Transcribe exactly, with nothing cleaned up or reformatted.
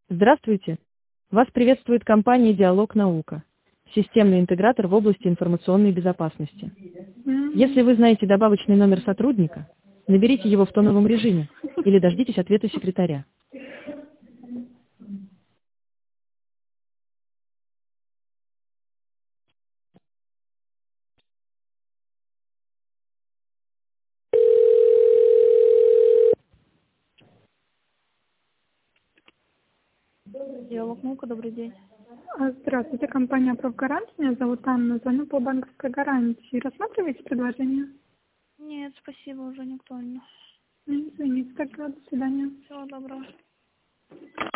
Здравствуйте! Вас приветствует компания «Диалог Наука», системный интегратор в области информационной безопасности. Если вы знаете добавочный номер сотрудника, наберите его в тоновом режиме или дождитесь ответа секретаря. Диалог Наука, добрый день. А, Здравствуйте, компания «Профгарант». Меня зовут Анна. Звоню по банковской гарантии. Рассматриваете предложение? Нет, спасибо, уже не актуально. М, Извините, тогда до свидания. Всего доброго.